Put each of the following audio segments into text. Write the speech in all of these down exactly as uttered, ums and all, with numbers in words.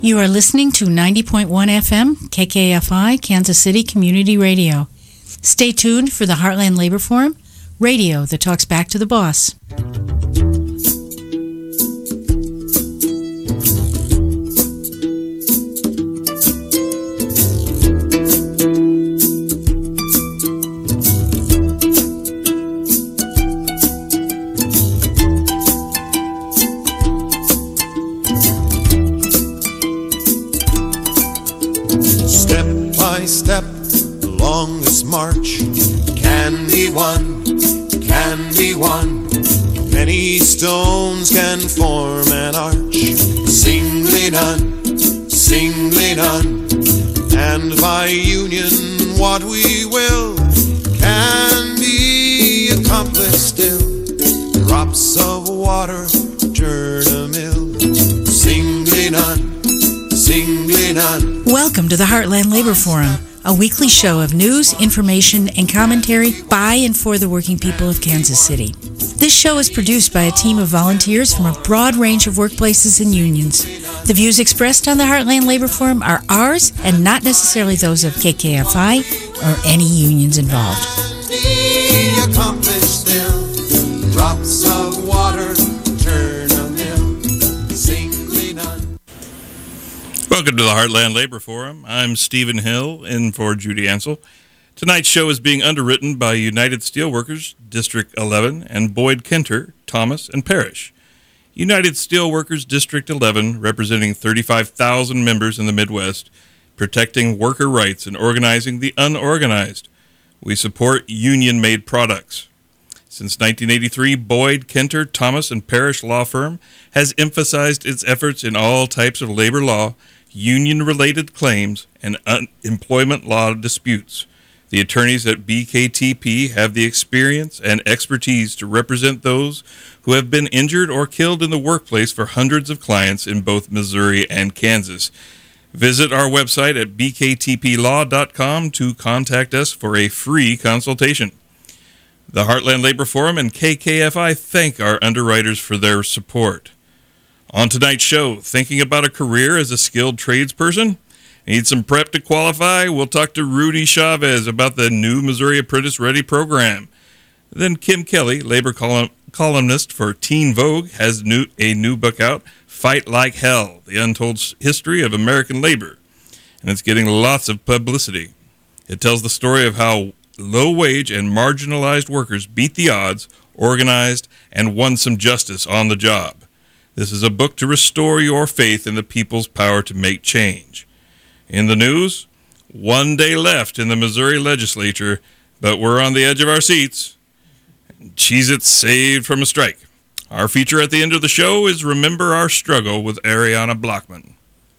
You are listening to ninety point one F M, K K F I, Kansas City Community Radio. Stay tuned for the Heartland Labor Forum, radio that talks back to the boss. Step along this march can be won, can be won. Many stones can form an arch, singly done, singly done. And by union what we will can be accomplished still. Drops of water turn a mill, singly done, singly done. Welcome to the Heartland Labor Forum, a weekly show of news, information, and commentary by and for the working people of Kansas City. This show is produced by a team of volunteers from a broad range of workplaces and unions. The views expressed on the Heartland Labor Forum are ours and not necessarily those of K K F I or any unions involved. Drops of water turn a mill, singly done. Welcome to the Heartland Labor Forum. I'm Stephen Hill, in for Judy Ansel. Tonight's show is being underwritten by United Steelworkers, District eleven, and Boyd Kenter, Thomas, and Parrish. United Steelworkers, District eleven, representing thirty-five thousand members in the Midwest, protecting worker rights and organizing the unorganized. We support union-made products. Since nineteen eighty-three, Boyd, Kenter, Thomas, and Parrish Law Firm has emphasized its efforts in all types of labor law, union-related claims, and unemployment law disputes. The attorneys at B K T P have the experience and expertise to represent those who have been injured or killed in the workplace for hundreds of clients in both Missouri and Kansas. Visit our website at b k t p law dot com to contact us for a free consultation. The Heartland Labor Forum and K K F I thank our underwriters for their support. On tonight's show, thinking about a career as a skilled tradesperson? Need some prep to qualify? We'll talk to Rudy Chavez about the new Missouri Apprentice Ready program. Then Kim Kelly, labor column, columnist for Teen Vogue, has new, a new book out, Fight Like Hell, The Untold History of American Labor. And it's getting lots of publicity. It tells the story of how low-wage and marginalized workers beat the odds, organized, and won some justice on the job. This is a book to restore your faith in the people's power to make change. In the news, one day left in the Missouri legislature, but we're on the edge of our seats. Cheez-It saved from a strike. Our feature at the end of the show is Remember Our Struggle with Ariana Blockman.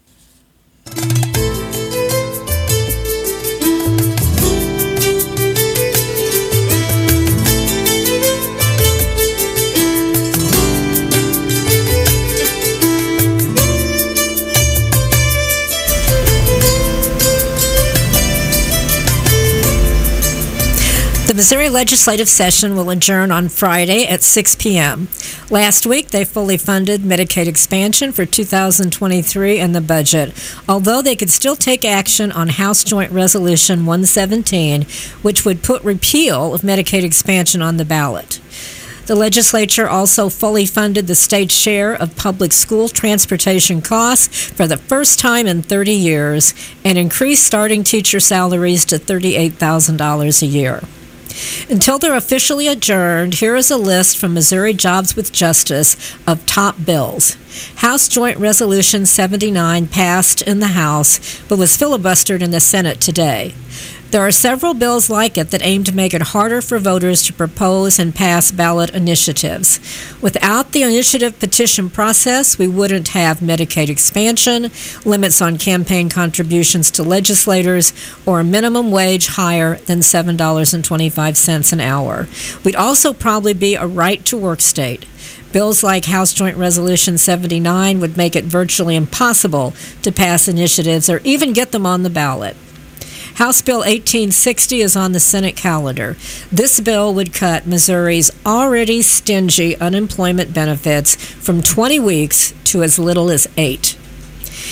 The Missouri legislative session will adjourn on Friday at six p.m. Last week, they fully funded Medicaid expansion for two thousand twenty-three and the budget, although they could still take action on House Joint Resolution one seventeen, which would put repeal of Medicaid expansion on the ballot. The legislature also fully funded the state's share of public school transportation costs for the first time in thirty years and increased starting teacher salaries to thirty-eight thousand dollars a year. Until they're officially adjourned, here is a list from Missouri Jobs with Justice of top bills. House Joint Resolution seventy-nine passed in the House, but was filibustered in the Senate today. There are several bills like it that aim to make it harder for voters to propose and pass ballot initiatives. Without the initiative petition process, we wouldn't have Medicaid expansion, limits on campaign contributions to legislators, or a minimum wage higher than seven dollars and twenty-five cents an hour. We'd also probably be a right-to-work state. Bills like House Joint Resolution seventy-nine would make it virtually impossible to pass initiatives or even get them on the ballot. House Bill eighteen sixty is on the Senate calendar. This bill would cut Missouri's already stingy unemployment benefits from twenty weeks to as little as eight.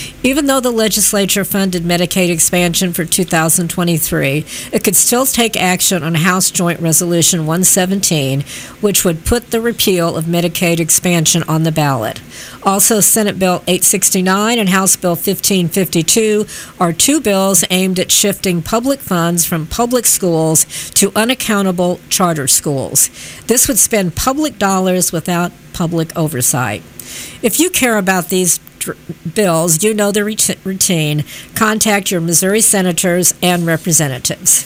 Even though the legislature funded Medicaid expansion for two thousand twenty-three, it could still take action on House Joint Resolution one seventeen, which would put the repeal of Medicaid expansion on the ballot. Also, Senate Bill eight sixty-nine and House Bill fifteen fifty-two are two bills aimed at shifting public funds from public schools to unaccountable charter schools. This would spend public dollars without public oversight. If you care about these dr- bills, you know the ret- routine. Contact your Missouri senators and representatives.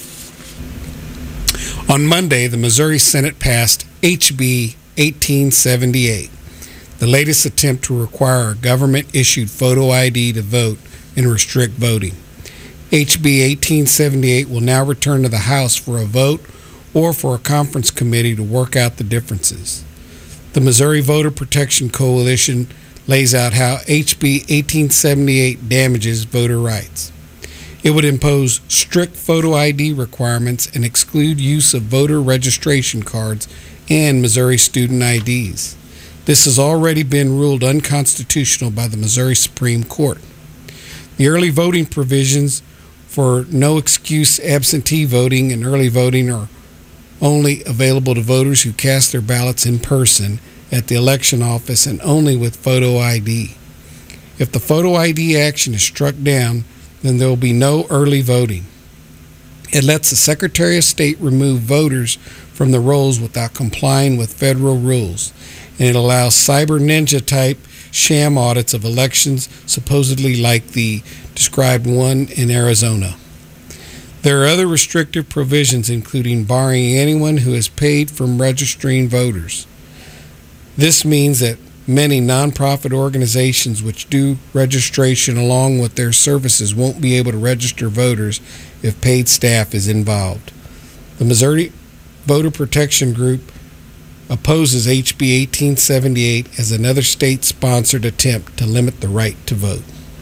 On Monday, the Missouri Senate passed H B eighteen seventy-eight, the latest attempt to require a government-issued photo I D to vote and restrict voting. H B eighteen seventy-eight will now return to the House for a vote or for a conference committee to work out the differences. The Missouri Voter Protection Coalition lays out how H B eighteen seventy-eight damages voter rights. It would impose strict photo I D requirements and exclude use of voter registration cards and Missouri student I Ds. This has already been ruled unconstitutional by the Missouri Supreme Court. The early voting provisions for no-excuse absentee voting and early voting are only available to voters who cast their ballots in person at the election office and only with photo I D. If the photo I D action is struck down, then there will be no early voting. It lets the Secretary of State remove voters from the rolls without complying with federal rules, and it allows cyber ninja-type sham audits of elections, supposedly like the described one in Arizona. There are other restrictive provisions, including barring anyone who is paid from registering voters. This means that many nonprofit organizations which do registration along with their services won't be able to register voters if paid staff is involved. The Missouri Voter Protection Group opposes H B eighteen seventy-eight as another state-sponsored attempt to limit the right to vote.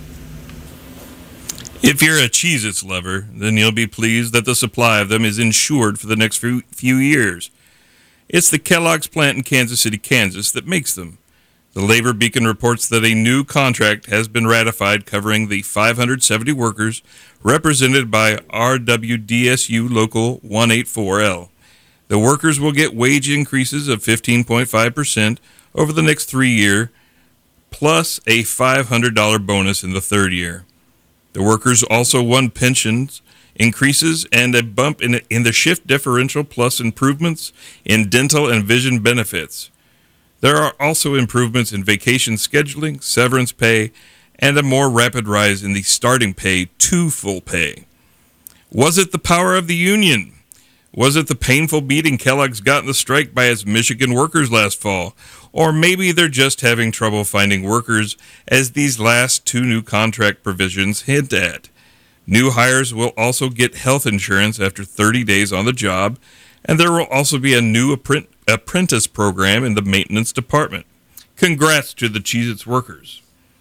If you're a Cheez-Its lover, then you'll be pleased that the supply of them is insured for the next few, few years. It's the Kellogg's plant in Kansas City, Kansas that makes them. The Labor Beacon reports that a new contract has been ratified covering the five hundred seventy workers represented by R W D S U Local one eighty-four L. The workers will get wage increases of fifteen point five percent over the next three years, plus a five hundred dollars bonus in the third year. The workers also won pensions increases and a bump in, in the shift differential, plus improvements in dental and vision benefits. There are also improvements in vacation scheduling, severance pay, and a more rapid rise in the starting pay to full pay. Was it the power of the union? Was it the painful beating Kellogg's got in the strike by its Michigan workers last fall? Or maybe they're just having trouble finding workers, as these last two new contract provisions hint at. New hires will also get health insurance after thirty days on the job, and there will also be a new apprentice program in the maintenance department. Congrats to the Cheez-Its workers.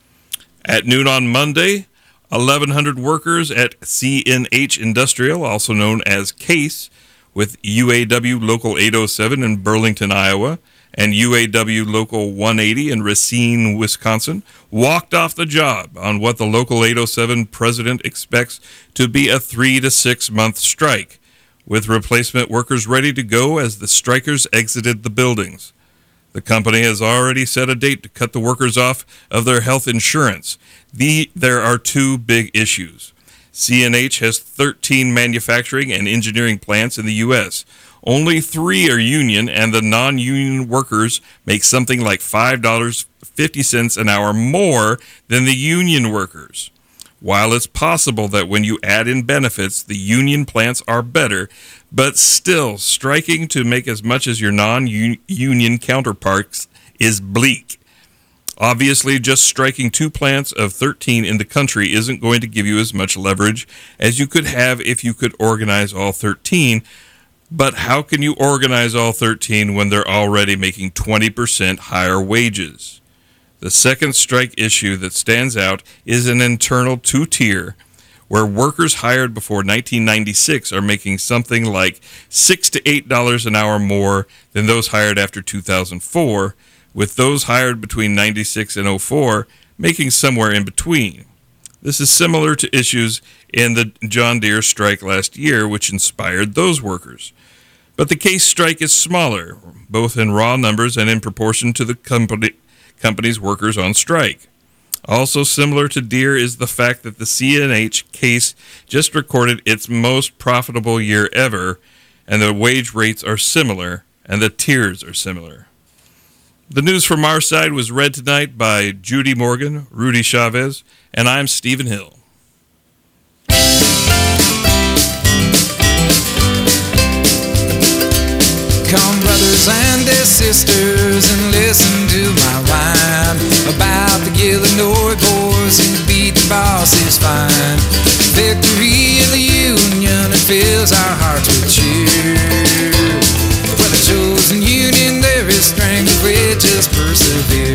At noon on Monday, eleven hundred workers at C N H Industrial, also known as CASE, with U A W Local eight oh seven in Burlington, Iowa, and U A W Local one eighty in Racine, Wisconsin, walked off the job on what the Local eight oh seven president expects to be a three to six month strike, with replacement workers ready to go as the strikers exited the buildings. The company has already set a date to cut the workers off of their health insurance. The, there are two big issues. C N H has thirteen manufacturing and engineering plants in the U S Only three are union, and the non-union workers make something like five dollars and fifty cents an hour more than the union workers. While it's possible that when you add in benefits, the union plants are better, but still, striking to make as much as your non-union counterparts is bleak. Obviously, just striking two plants of thirteen in the country isn't going to give you as much leverage as you could have if you could organize all thirteen. But how can you organize all thirteen when they're already making twenty percent higher wages? The second strike issue that stands out is an internal two-tier, where workers hired before nineteen ninety-six are making something like six to eight dollars an hour more than those hired after two thousand four, with those hired between ninety-six and oh four making somewhere in between. This is similar to issues in the John Deere strike last year, which inspired those workers. But the case strike is smaller, both in raw numbers and in proportion to the company, company's workers on strike. Also similar to Deere is the fact that the C N H case just recorded its most profitable year ever, and the wage rates are similar, and the tiers are similar. The news from our side was read tonight by Judy Morgan, Rudy Chavez, and I'm Stephen Hill. Come brothers and their sisters and listen to my rhyme about the Illinois boys who beat the bosses fine. Victory in the Union, it fills our hearts with cheer. For the chosen Union there is strength if we just persevere.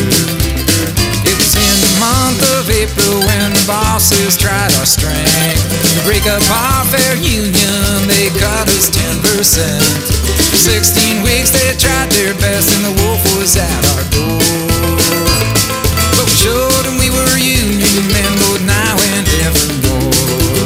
It was in the month of April when the bosses tried our strength to break up our fair union. They cut us ten percent. Sixteen weeks they tried their best and the wolf was at our door. But we showed them we were union men both now and evermore.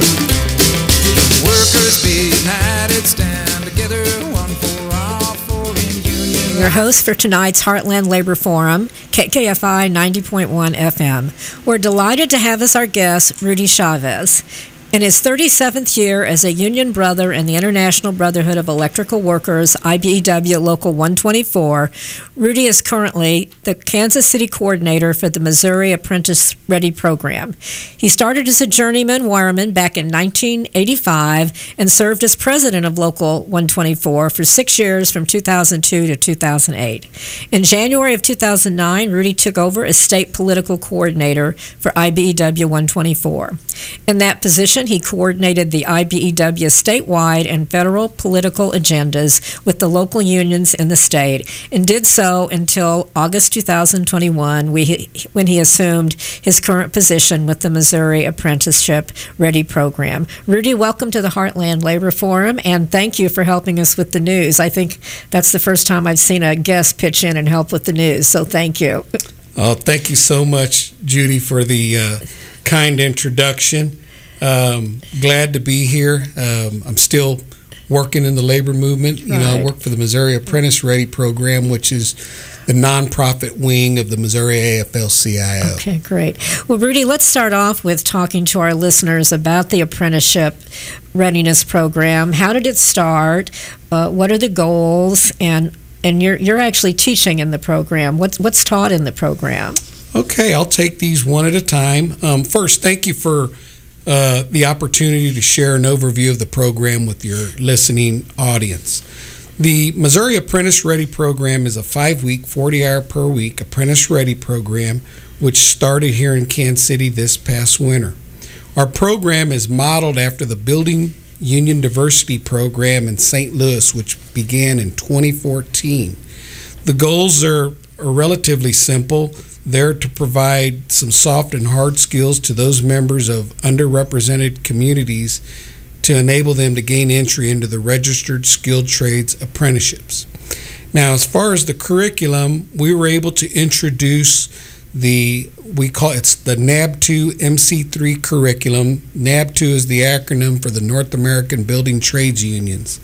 The workers be united, stand together, one for all, for in union. Your host for tonight's Heartland Labor Forum, K K F I ninety point one F M. We're delighted to have as our guest Rudy Chavez. In his thirty-seventh year as a union brother in the International Brotherhood of Electrical Workers, I B E W Local one twenty-four, Rudy is currently the Kansas City coordinator for the Missouri Apprentice Ready program. He started as a journeyman wireman back in nineteen eighty-five and served as president of Local one twenty-four for six years from two thousand two to two thousand eight. In January of two thousand nine, Rudy took over as state political coordinator for I B E W one twenty-four. In that position, he coordinated the I B E W statewide and federal political agendas with the local unions in the state, and did so until August two thousand twenty-one, when he assumed his current position with the Missouri Apprenticeship Ready program. Rudy, welcome to the Heartland Labor Forum, and thank you for helping us with the news. I think that's the first time I've seen a guest pitch in and help with the news, so thank you. Oh, thank you so much, Judy, for the uh, kind introduction. Um, glad to be here. Um, I'm still working in the labor movement. You right. know, I work for the Missouri Apprentice Ready program, which is the nonprofit wing of the Missouri A F L C I O. Okay, great. Well, Rudy, let's start off with talking to our listeners about the Apprenticeship Readiness Program. How did it start? Uh, what are the goals? And and you're you're actually teaching in the program. What's what's taught in the program? Okay, I'll take these one at a time. Um, first, thank you for uh, the opportunity to share an overview of the program with your listening audience. The Missouri Apprentice Ready program is a five-week, forty-hour per week Apprentice Ready program, which started here in Kansas City this past winter. Our program is modeled after the Building Union Diversity program in Saint Louis, which began in twenty fourteen. The goals are, are relatively simple. They're to provide some soft and hard skills to those members of underrepresented communities to enable them to gain entry into the registered skilled trades apprenticeships. Now, as far as the curriculum, we were able to introduce the, we call it's the N A B two M C three curriculum. N A B two is the acronym for the North American Building Trades Unions.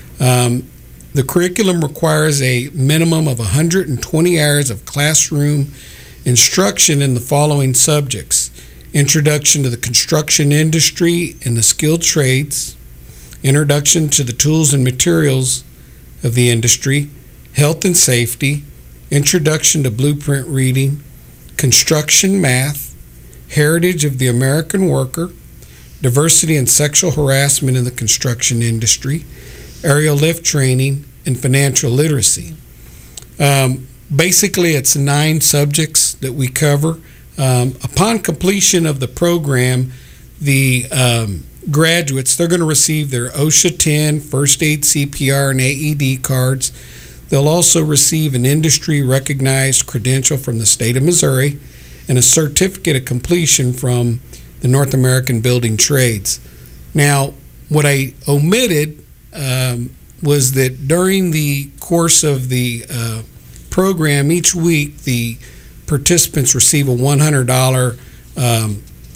Um, the curriculum requires a minimum of one hundred twenty hours of classroom instruction in the following subjects: introduction to the construction industry and the skilled trades, introduction to the tools and materials of the industry, health and safety, introduction to blueprint reading, construction math, heritage of the American worker, diversity and sexual harassment in the construction industry, aerial lift training, and financial literacy. Um, basically, it's nine subjects that we cover. Um, upon completion of the program, the um, graduates, they're going to receive their OSHA ten, First Aid, C P R, and A E D cards. They'll also receive an industry-recognized credential from the state of Missouri and a certificate of completion from the North American Building Trades. Now, what I omitted um, was that during the course of the uh, program, each week the participants receive a one hundred dollars um,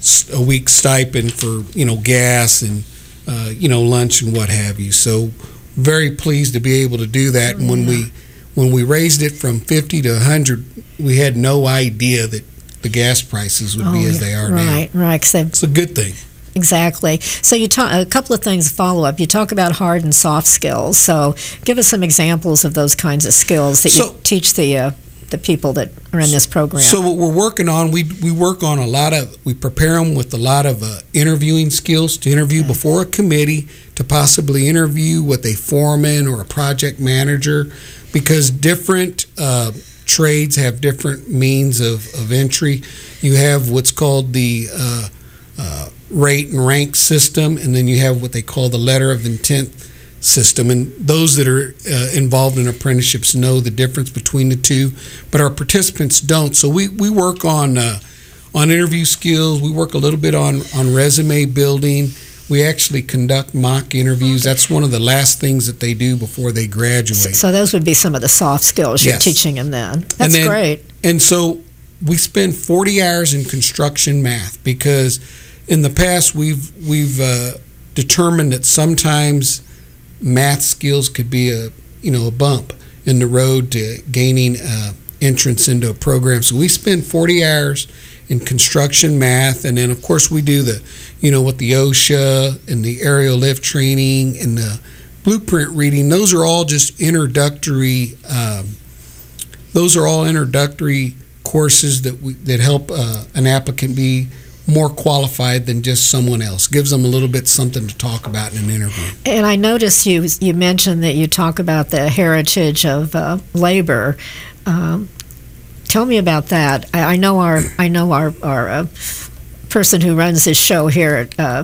s- a week stipend for, you know, gas and, uh, you know, lunch and what have you. So very pleased to be able to do that. And when we when we raised it from fifty to one hundred, we had no idea that the gas prices would Oh, be as yeah. they are Right, now. right. 'Cause they've- It's a good thing. Exactly. So you talk a couple of things follow up. You talk about hard and soft skills. So give us some examples of those kinds of skills that So- you teach the uh, the people that are in this program. So what we're working on, we we work on a lot of, we prepare them with a lot of uh, interviewing skills to interview before a committee, to possibly interview with a foreman or a project manager, because different uh, trades have different means of, of entry. You have what's called the uh, uh, rate and rank system, and then you have what they call the letter of intent system. And those that are uh, involved in apprenticeships know the difference between the two, but our participants don't. So we, we work on uh, on interview skills. We work a little bit on, on resume building. We actually conduct mock interviews. That's one of the last things that they do before they graduate. So those would be some of the soft skills you're Yes. teaching them then. That's And then- great. And so we spend forty hours in construction math, because in the past we've we've uh, determined that sometimes math skills could be a you know a bump in the road to gaining uh, entrance into a program. So we spend forty hours in construction math, and then of course we do the you know with the OSHA and the aerial lift training and the blueprint reading. Those are all just introductory. Um, those are all introductory courses that we, that help uh, an applicant be more qualified than just someone else. Gives them a little bit something to talk about in an interview. And I noticed you you mentioned that you talk about the heritage of uh, labor. Um, tell me about that. I, I know our I know our our uh, person who runs this show here at uh,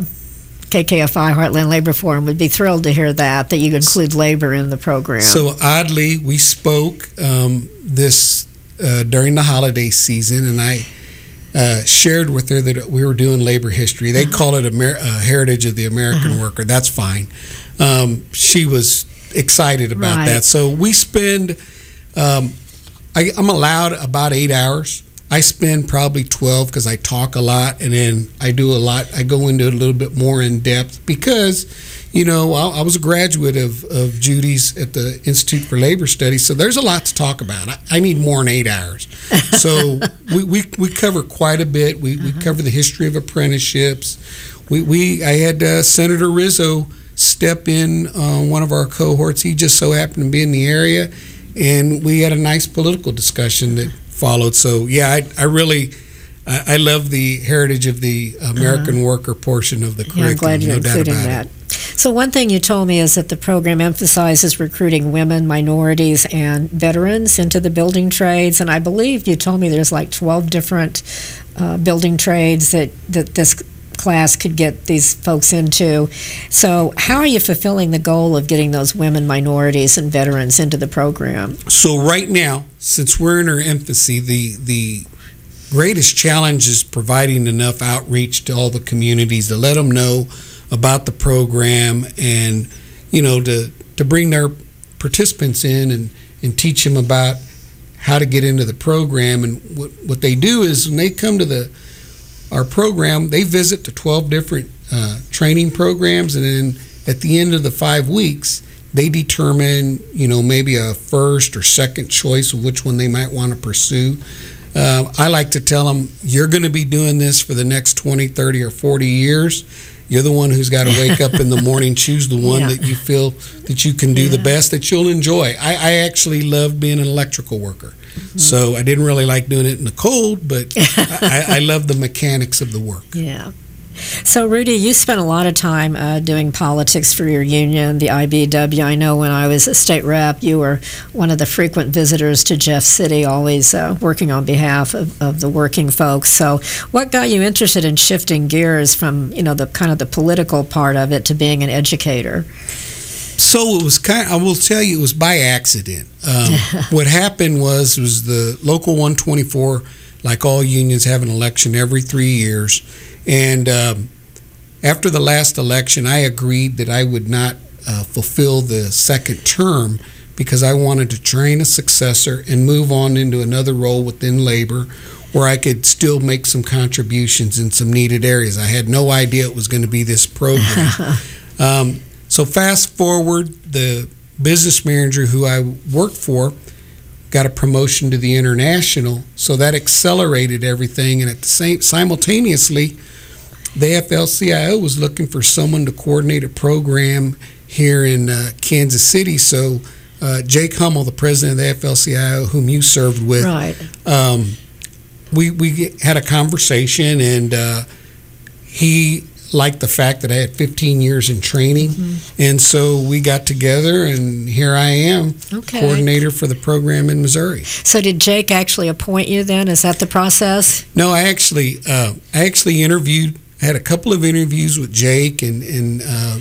K K F I Heartland Labor Forum would be thrilled to hear that that you include labor in the program. So oddly, we spoke um, this uh, during the holiday season, and I uh, shared with her that we were doing labor history. They call it Amer- uh, Heritage of the American Uh-huh. Worker. That's fine. Um, she was excited about Right. that. So we spend. Um, I, I'm allowed about eight hours. I spend probably twelve because I talk a lot, and then I do a lot. I go into it a little bit more in depth because, you know, I, I was a graduate of, of Judy's at the Institute for Labor Studies, so there's a lot to talk about. I, I need more than eight hours. So we, we, we cover quite a bit. We, we cover the history of apprenticeships. We, we I had uh, Senator Rizzo step in on one of our cohorts. He just so happened to be in the area, and we had a nice political discussion that followed. So yeah, I, I really I, I love the heritage of the American Uh-huh. worker portion of the curriculum. Yeah, I'm glad you're no doubt including about that. it. So one thing you told me is that the program emphasizes recruiting women, minorities, and veterans into the building trades. And I believe you told me there's like twelve different uh, building trades that, that this class could get these folks into. So how are you fulfilling the goal of getting those women, minorities, and veterans into the program? So right now, since we're in our infancy, the the greatest challenge is providing enough outreach to all the communities to let them know about the program, and you know to to bring their participants in and and teach them about how to get into the program. And what what they do is when they come to the our program, they visit the twelve different uh, training programs, and then at the end of the five weeks, they determine, you know, maybe a first or second choice of which one they might want to pursue. Uh, I like to tell them, you're going to be doing this for the next twenty, thirty, or forty years. You're the one who's got to wake up in the morning, choose the one Yeah. that you feel that you can do the Yeah. best, that you'll enjoy. I, I actually love being an electrical worker. So I didn't really like doing it in the cold, but I, I love the mechanics of the work. Yeah. So, Rudy, you spent a lot of time uh, doing politics for your union, the I B W. I know when I was a state rep, you were one of the frequent visitors to Jeff City, always uh, working on behalf of, of the working folks. So what got you interested in shifting gears from, you know, the kind of the political part of it to being an educator? So it was kind. I will tell you, it was by accident. Um, what happened was was the local one twenty-four, like all unions, have an election every three years, and um, after the last election, I agreed that I would not uh, fulfill the second term because I wanted to train a successor and move on into another role within labor, where I could still make some contributions in some needed areas. I had no idea it was going to be this program. um, so fast forward, the business manager who I worked for got a promotion to the international, so that accelerated everything. And at the same simultaneously, the A F L C I O was looking for someone to coordinate a program here in uh, Kansas City. So uh, Jake Hummel, the president of the A F L C I O, whom you served with, Right. um, we we had a conversation, and uh, he liked the fact that I had fifteen years in training, mm-hmm. and so we got together, and here I am, Okay. coordinator for the program in Missouri. So did Jake actually appoint you then? Is that the process? No, I actually uh, I actually interviewed. I had a couple of interviews with Jake and and uh,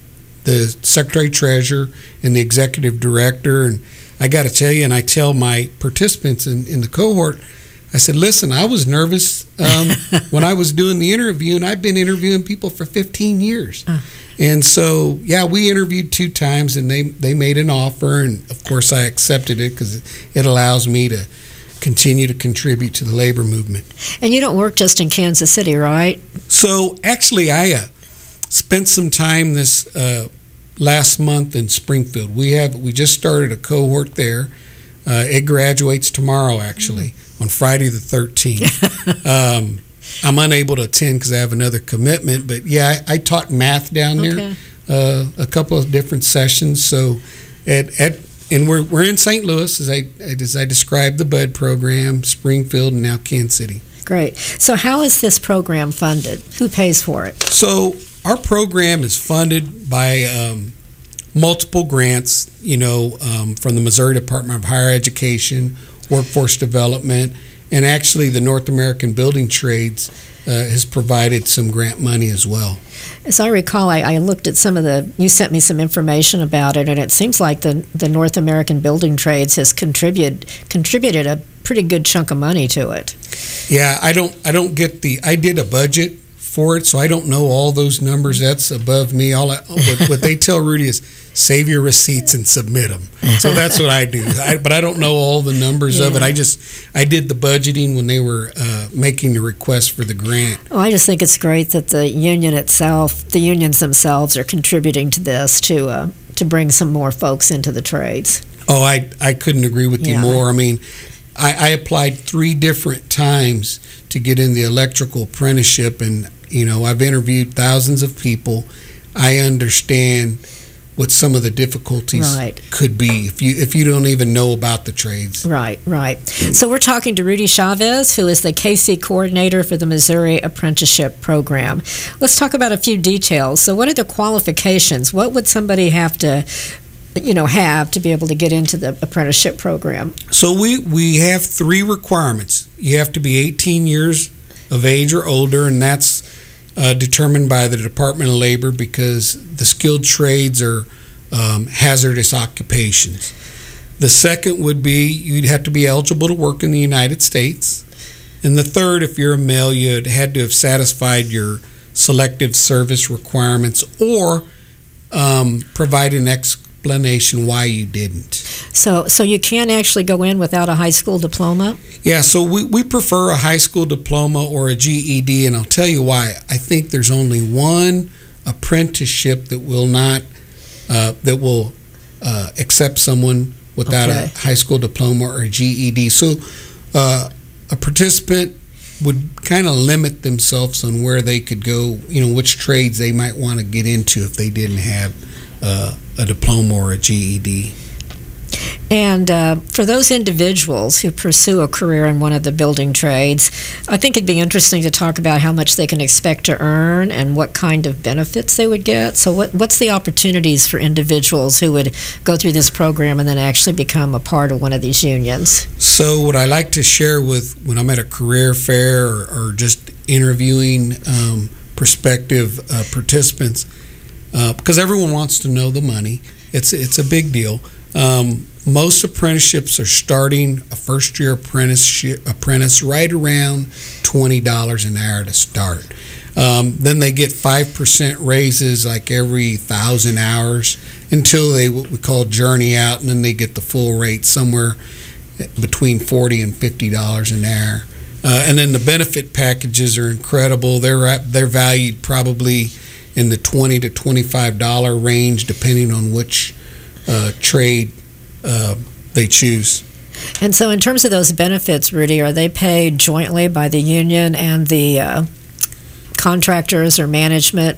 the secretary treasurer and the executive director, and I got to tell you, and I tell my participants in, in the cohort, I said, listen, I was nervous um, when I was doing the interview, and I've been interviewing people for fifteen years. Uh. And so, yeah, we interviewed two times, and they, they made an offer, and of course I accepted it because it allows me to continue to contribute to the labor movement. And you don't work just in Kansas City, right? So actually, I uh, spent some time this uh, last month in Springfield. We have we just started a cohort there. Uh, it graduates tomorrow, actually, mm-hmm. on Friday the thirteenth. um, I'm unable to attend because I have another commitment. But yeah, I, I taught math down Okay. there, uh, a couple of different sessions. So at at and we're we're in Saint Louis, as I as I described the BUD program, Springfield, and now Kansas City. Great. So how is this program funded? Who pays for it? So our program is funded by um, multiple grants, you know, um, from the Missouri Department of Higher Education, Workforce Development, and actually the North American Building Trades uh, has provided some grant money as well. As I recall, I, I looked at some of the, you sent me some information about it, and it seems like the, the North American Building Trades has contributed contributed a pretty good chunk of money to it. Yeah, I don't I don't get the, I did a budget for it, so I don't know all those numbers. That's above me. All I, what, what they tell Rudy is save your receipts and submit them. So that's what I do. I, but I don't know all the numbers yeah. of it. I just I did the budgeting when they were uh, making the request for the grant. Well, I just think it's great that the union itself, the unions themselves, are contributing to this to uh, to bring some more folks into the trades. Oh, I I couldn't agree with yeah. you more. I mean, I, I applied three different times to get in the electrical apprenticeship, and you know, I've interviewed thousands of people. I understand what some of the difficulties right. could be if you if you don't even know about the trades. Right, right. So we're talking to Rudy Chavez, who is the K C coordinator for the Missouri Apprenticeship Program. Let's talk about a few details. So what are the qualifications? What would somebody have to, you know, have to be able to get into the apprenticeship program? So we, we have three requirements. You have to be eighteen years of age or older, and that's Uh, determined by the Department of Labor because the skilled trades are um, hazardous occupations. The second would be you'd have to be eligible to work in the United States. And the third, if you're a male, you'd had to have satisfied your selective service requirements or um, provide an explanation why you didn't. So so you can't actually go in without a high school diploma? Yeah, so we, we prefer a high school diploma or a G E D, and I'll tell you why. I think there's only one apprenticeship that will not, uh, that will uh, accept someone without Okay. a high school diploma or a G E D. So uh, a participant would kind of limit themselves on where they could go, you know, which trades they might want to get into if they didn't have uh, a diploma or a G E D. And uh, for those individuals who pursue a career in one of the building trades, I think it'd be interesting to talk about how much they can expect to earn and what kind of benefits they would get. So what, what's the opportunities for individuals who would go through this program and then actually become a part of one of these unions? So what I like to share with when I'm at a career fair or, or just interviewing um, prospective uh, participants, uh, because everyone wants to know the money. It's, it's a big deal. Um, most apprenticeships are starting a first-year apprenticeship apprentice right around twenty dollars an hour to start. Um, then they get five percent raises like every thousand hours until they what we call journey out, and then they get the full rate somewhere between forty and fifty dollars an hour. Uh, and then the benefit packages are incredible. They're at, they're valued probably in the twenty to twenty-five dollar range, depending on which uh, trade uh, they choose. And so in terms of those benefits, Rudy, are they paid jointly by the union and the uh, contractors or management?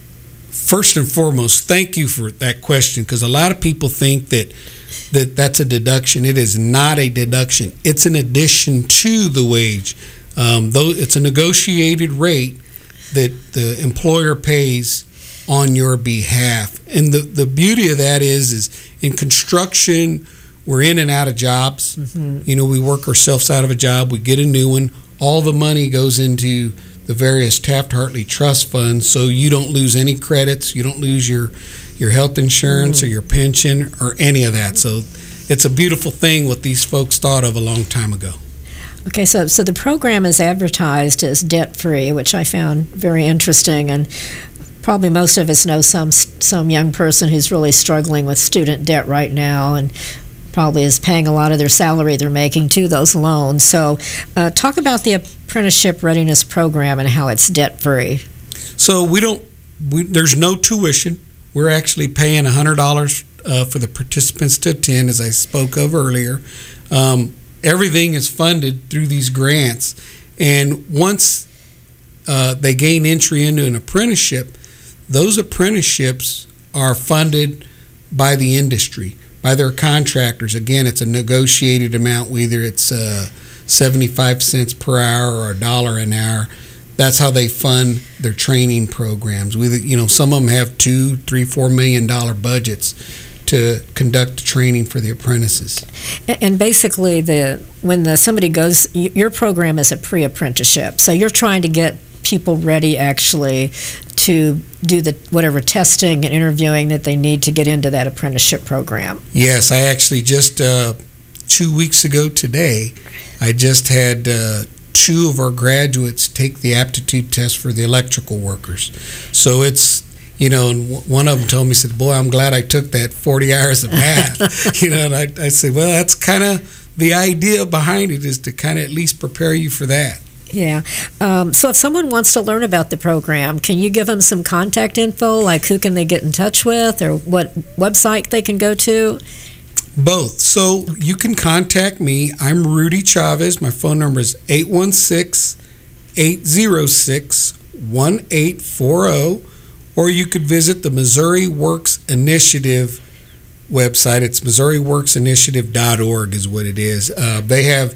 First and foremost, thank you for that question, because a lot of people think that, that that's a deduction. It is not a deduction. It's an addition to the wage. Um, though it's a negotiated rate that the employer pays on your behalf. And the, the beauty of that is, is in construction, we're in and out of jobs. Mm-hmm. You know, we work ourselves out of a job, we get a new one. All the money goes into the various Taft-Hartley trust funds, so you don't lose any credits, you don't lose your, your health insurance mm. or your pension or any of that. So it's a beautiful thing what these folks thought of a long time ago. Okay, so so the program is advertised as debt-free, which I found very interesting, and probably most of us know some some young person who's really struggling with student debt right now, and probably is paying a lot of their salary they're making to those loans. So uh, talk about the Apprenticeship Readiness Program and how it's debt-free. So we don't, we, there's no tuition. We're actually paying one hundred dollars uh, for the participants to attend, as I spoke of earlier. Um, everything is funded through these grants. And once uh, they gain entry into an apprenticeship, those apprenticeships are funded by the industry, by their contractors. Again, it's a negotiated amount, whether it's uh, seventy-five cents per hour or a dollar an hour. That's how they fund their training programs. We, you know, some of them have two, three, four million dollar budgets to conduct training for the apprentices. And basically, the when the somebody goes, your program is a pre-apprenticeship, so you're trying to get people ready actually to do the whatever testing and interviewing that they need to get into that apprenticeship program. Yes, I actually just uh, two weeks ago today, I just had uh, two of our graduates take the aptitude test for the electrical workers. So it's, you know, and one of them told me, said, boy, I'm glad I took that forty hours of math. you know, and I, I said, well, that's kind of the idea behind it, is to kind of at least prepare you for that. Yeah. Um, so if someone wants to learn about the program, can you give them some contact info, like who can they get in touch with or what website they can go to? Both. So you can contact me. I'm Rudy Chavez. My phone number is eight one six, eight zero six, one eight four zero. Or you could visit the Missouri Works Initiative website. It's missouri works initiative dot org is what it is. Uh, they have,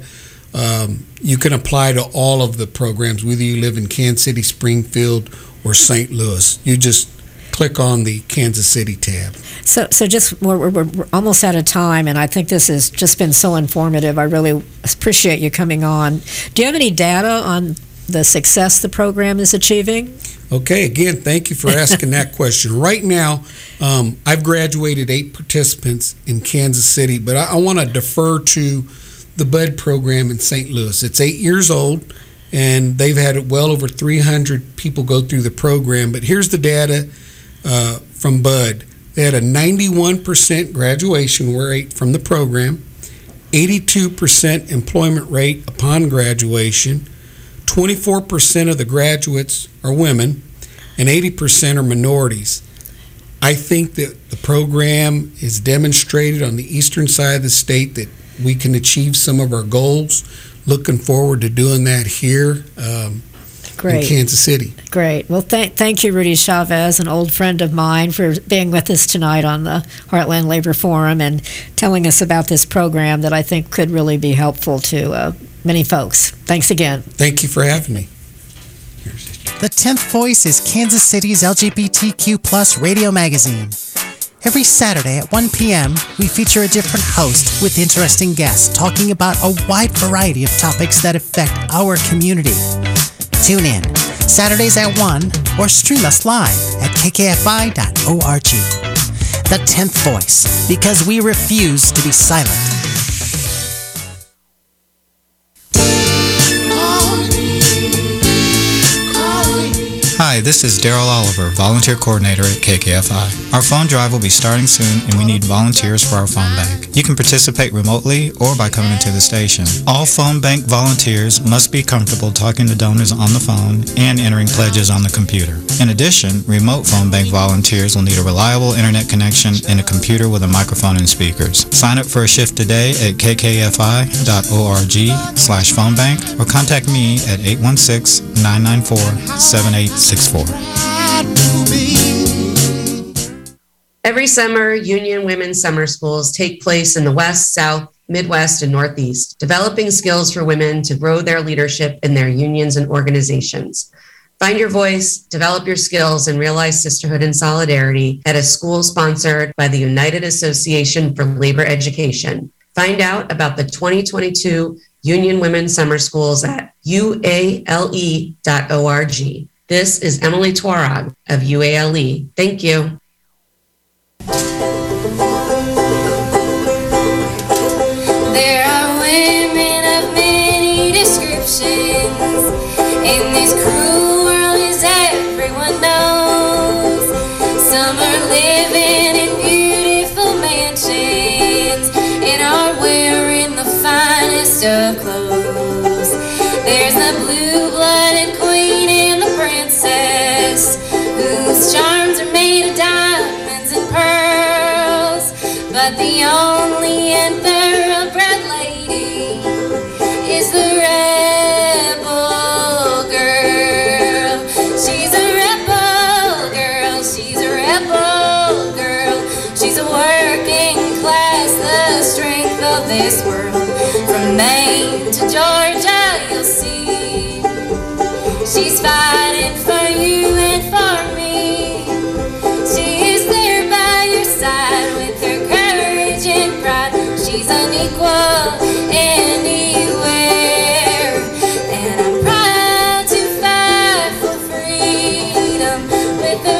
um, you can apply to all of the programs, whether you live in Kansas City, Springfield, or Saint Louis. You just click on the Kansas City tab. So, so just we're, we're, we're almost out of time, and I think this has just been so informative. I really appreciate you coming on. Do you have any data on the success the program is achieving? Okay, again, thank you for asking that question. Right now, um, I've graduated eight participants in Kansas City, but I, I want to defer to the BUD program in Saint Louis. It's eight years old, and they've had well over three hundred people go through the program. But here's the data uh, from BUD. They had a ninety-one percent graduation rate from the program, eighty-two percent employment rate upon graduation, twenty-four percent of the graduates are women, and eighty percent are minorities. I think that the program is demonstrated on the eastern side of the state that we can achieve some of our goals. Looking forward to doing that here um, in Kansas City. Great. Well, th- thank you, Rudy Chavez, an old friend of mine, for being with us tonight on the Heartland Labor Forum and telling us about this program that I think could really be helpful to uh, many folks. Thanks again. Thank you for having me. The tenth Voice is Kansas City's L G B T Q plus radio magazine. Every Saturday at one p.m., we feature a different host with interesting guests talking about a wide variety of topics that affect our community. Tune in Saturdays at one or stream us live at k k f i dot org. The tenth Voice, because we refuse to be silent. Hi, this is Daryl Oliver, Volunteer Coordinator at K K F I. Our phone drive will be starting soon, and we need volunteers for our phone bank. You can participate remotely or by coming to the station. All phone bank volunteers must be comfortable talking to donors on the phone and entering pledges on the computer. In addition, remote phone bank volunteers will need a reliable internet connection and a computer with a microphone and speakers. Sign up for a shift today at kkfi dot org slash phone bank or contact me at eight one six, nine nine four, seven eight six four. Every summer, Union Women's Summer Schools take place in the West, South, Midwest, and Northeast, developing skills for women to grow their leadership in their unions and organizations. Find your voice, develop your skills, and realize sisterhood and solidarity at a school sponsored by the United Association for Labor Education. Find out about the twenty twenty-two Union Women's Summer Schools at U A L E dot org. This is Emily Twarog of U A L E. Thank you. There are women of many descriptions in this cruel world, as everyone knows. Some are living in beautiful mansions and are wearing the finest of clothes. There's the blue-blooded queen and the princess, whose charms are made of diamonds and pearls. But the only and thoroughbred lady is the rebel girl. She's a rebel girl, she's a rebel girl. She's a working class, the strength of this world. From Maine to Georgia, you'll see, she's fighting for you and for me. She is there by your side with her courage and pride. She's unequal anywhere, and I'm proud to fight for freedom with the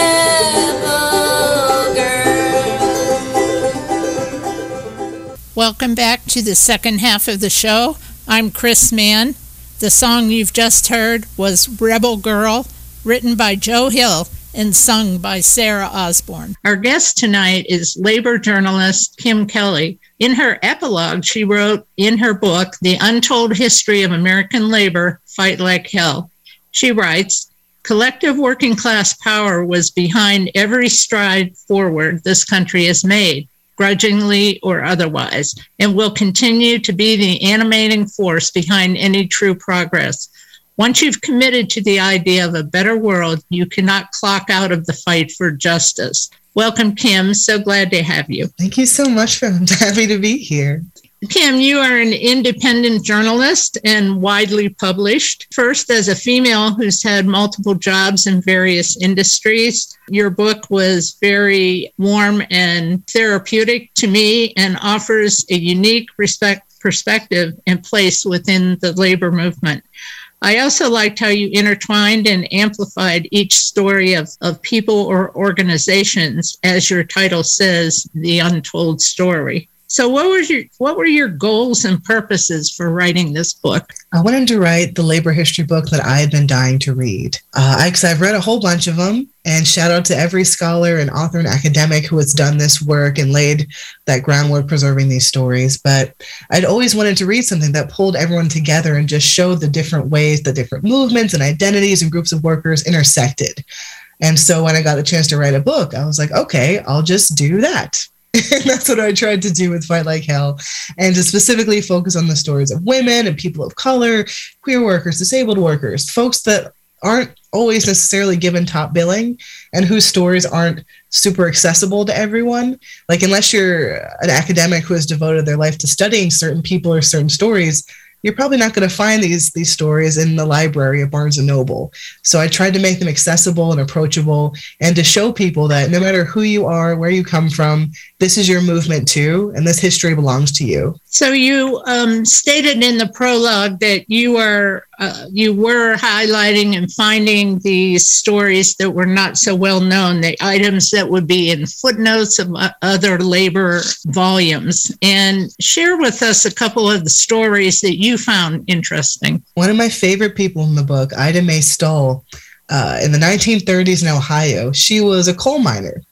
rebel girl. Welcome back to the second half of the show. I'm Chris Mann. The song you've just heard was Rebel Girl, written by Joe Hill and sung by Sarah Osborne. Our guest tonight is labor journalist Kim Kelly. In her epilogue, she wrote in her book, The Untold History of American Labor, Fight Like Hell. She writes, collective working class power was behind every stride forward this country has made, grudgingly or otherwise, and will continue to be the animating force behind any true progress. Once you've committed to the idea of a better world, you cannot clock out of the fight for justice. Welcome, Kim. So glad to have you. Thank you so much. I'm happy to be here. Kim, you are an independent journalist and widely published. First, as a female who's had multiple jobs in various industries, your book was very warm and therapeutic to me and offers a unique respect, perspective and place within the labor movement. I also liked how you intertwined and amplified each story of, of people or organizations, as your title says, The Untold Story. So what was your what were your goals and purposes for writing this book? I wanted to write the labor history book that I had been dying to read. Uh, I, 'cause I've read a whole bunch of them, and shout out to every scholar and author and academic who has done this work and laid that groundwork preserving these stories. But I'd always wanted to read something that pulled everyone together and just showed the different ways the different movements and identities and groups of workers intersected. And so when I got the chance to write a book, I was like, okay, I'll just do that. And that's what I tried to do with Fight Like Hell, and to specifically focus on the stories of women and people of color, queer workers, disabled workers, folks that aren't always necessarily given top billing and whose stories aren't super accessible to everyone. Like, unless you're an academic who has devoted their life to studying certain people or certain stories, you're probably not going to find these these stories in the library of Barnes and Noble. So I tried to make them accessible and approachable, and to show people that no matter who you are, where you come from, this is your movement too, and this history belongs to you. So you um, stated in the prologue that you are uh, you were highlighting and finding these stories that were not so well known, the items that would be in footnotes of uh, other labor volumes, and share with us a couple of the stories that you found interesting. One of my favorite people in the book, Ida Mae Stoll, uh, in the nineteen thirties in Ohio, she was a coal miner.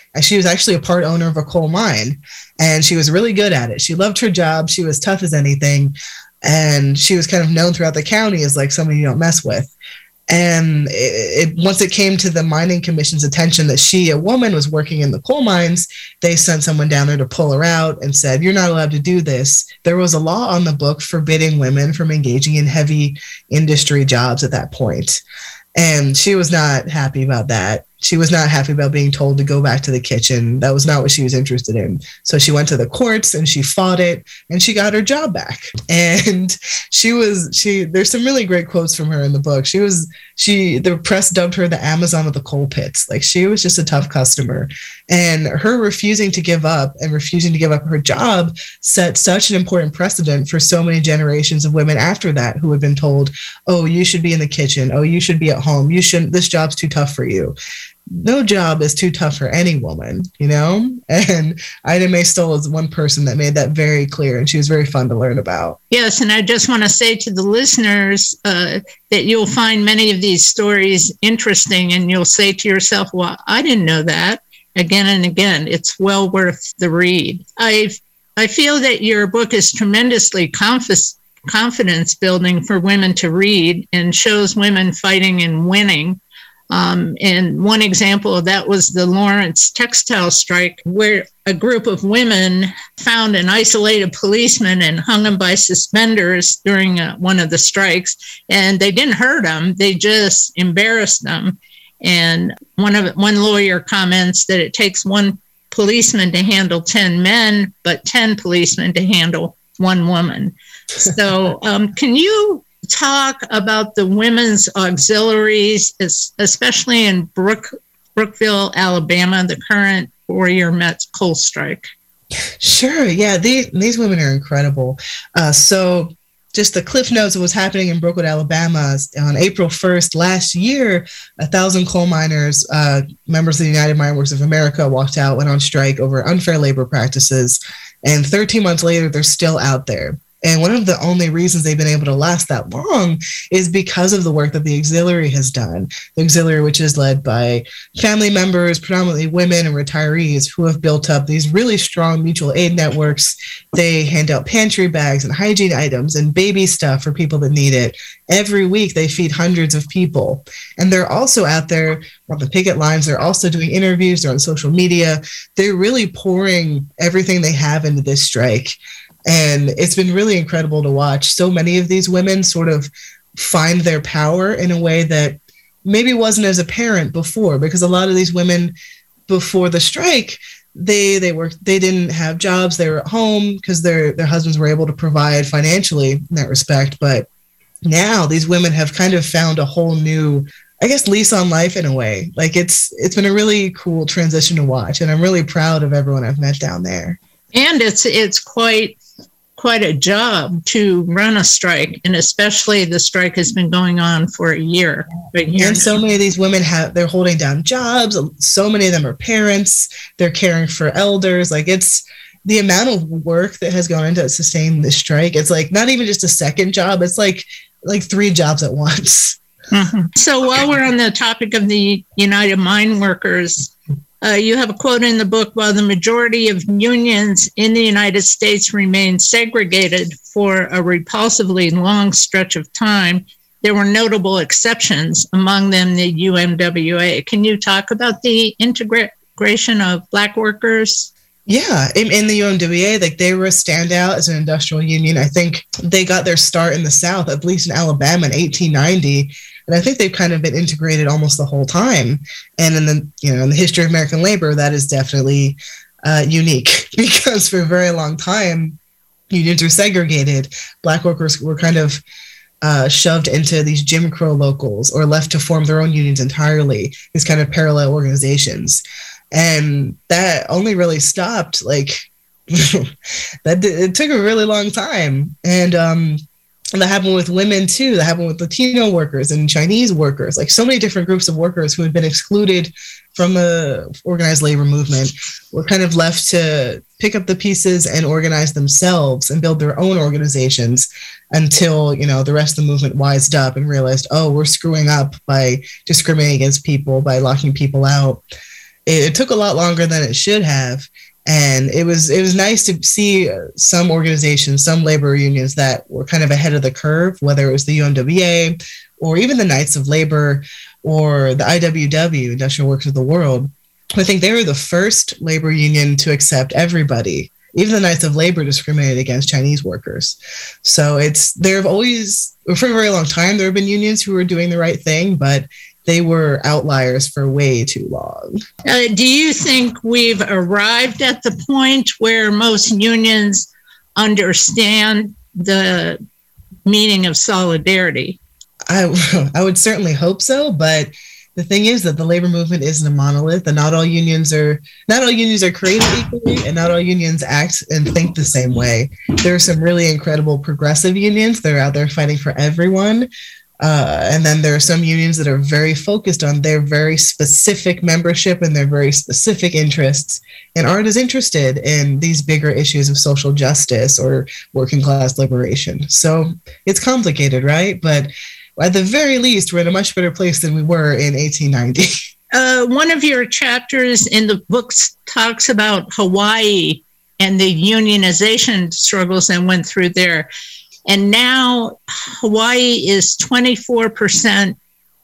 And she was actually a part owner of a coal mine, and she was really good at it. She loved her job. She was tough as anything. And she was kind of known throughout the county as like someone you don't mess with. And it, it, once it came to the mining commission's attention that she, a woman, was working in the coal mines, they sent someone down there to pull her out and said, you're not allowed to do this. There was a law on the book forbidding women from engaging in heavy industry jobs at that point. And she was not happy about that. She was not happy about being told to go back to the kitchen. That was not what she was interested in. So she went to the courts and she fought it, and she got her job back. And she was, she, there's some really great quotes from her in the book. She was, she, the press dubbed her the Amazon of the coal pits. Like, she was just a tough customer. And her refusing to give up and refusing to give up her job set such an important precedent for so many generations of women after that who had been told, oh, you should be in the kitchen. Oh, you should be at home. You shouldn't, this job's too tough for you. No job is too tough for any woman, you know? And Ida Mae Stoll is one person that made that very clear, and she was very fun to learn about. Yes, and I just want to say to the listeners uh, that you'll find many of these stories interesting, and you'll say to yourself, well, I didn't know that, again and again. It's well worth the read. I I feel that your book is tremendously conf- confidence building for women to read and shows women fighting and winning. Um, and one example of that was the Lawrence textile strike, where a group of women found an isolated policeman and hung him by suspenders during uh, one of the strikes. And they didn't hurt him, they just embarrassed them. And one of one lawyer comments that it takes one policeman to handle ten men, but ten policemen to handle one woman. So um, can you talk about the women's auxiliaries, especially in Brook, Brookville, Alabama, the current four-year Met coal strike? Sure. Yeah, these, these women are incredible. Uh, so just the cliff notes of what's happening in Brookwood, Alabama. On April first last year, a thousand coal miners, uh, members of the United Mine Workers of America, walked out, went on strike over unfair labor practices. And thirteen months later, they're still out there. And one of the only reasons they've been able to last that long is because of the work that the auxiliary has done. The auxiliary, which is led by family members, predominantly women and retirees, who have built up these really strong mutual aid networks. They hand out pantry bags and hygiene items and baby stuff for people that need it. Every week, they feed hundreds of people. And they're also out there on the picket lines. They're also doing interviews. They're on social media. They're really pouring everything they have into this strike. And it's been really incredible to watch so many of these women sort of find their power in a way that maybe wasn't as apparent before, because a lot of these women before the strike, they they worked, they didn't have jobs, they were at home because their their husbands were able to provide financially in that respect. But now these women have kind of found a whole new, I guess, lease on life in a way. Like it's it's been a really cool transition to watch, and I'm really proud of everyone I've met down there. And it's it's quite quite a job to run a strike, and especially the strike has been going on for a year. A year and so many of these women have, they're holding down jobs. So many of them are parents. They're caring for elders. Like it's the amount of work that has gone into sustaining this strike. It's like not even just a second job. It's like like three jobs at once. Mm-hmm. So while we're on the topic of the United Mine Workers, Uh, you have a quote in the book: while the majority of unions in the United States remained segregated for a repulsively long stretch of time, there were notable exceptions, among them the U M W A. Can you talk about the integration of Black workers? Yeah, in, in the U M W A, like they were a standout as an industrial union. I think they got their start in the South, at least in Alabama, in eighteen ninety. And I think they've kind of been integrated almost the whole time. And in the, you know, in the history of American labor, that is definitely uh, unique, because for a very long time, unions were segregated. Black workers were kind of uh, shoved into these Jim Crow locals or left to form their own unions entirely, these kind of parallel organizations. And that only really stopped, like, that it took a really long time. And, um, And that happened with women too. That happened with Latino workers and Chinese workers, like so many different groups of workers who had been excluded from the organized labor movement were kind of left to pick up the pieces and organize themselves and build their own organizations until, you know, the rest of the movement wised up and realized, oh, we're screwing up by discriminating against people, by locking people out. it, it took a lot longer than it should have. And it was it was nice to see some organizations, some labor unions that were kind of ahead of the curve, whether it was the U M W A or even the Knights of Labor or the I W W, Industrial Workers of the World. I think they were the first labor union to accept everybody. Even the Knights of Labor discriminated against Chinese workers. So it's there have always, for a very long time, there have been unions who were doing the right thing, but they were outliers for way too long. Uh, do you think we've arrived at the point where most unions understand the meaning of solidarity? I, I would certainly hope so, but the thing is that the labor movement isn't a monolith, and not all unions are not all unions are created equally, and not all unions act and think the same way. There are some really incredible progressive unions that are out there fighting for everyone. Uh, and then there are some unions that are very focused on their very specific membership and their very specific interests and aren't as interested in these bigger issues of social justice or working class liberation. So it's complicated, right? But at the very least, we're in a much better place than we were in eighteen ninety. Uh, one of your chapters in the books talks about Hawaii and the unionization struggles that went through there. And now Hawaii is twenty-four percent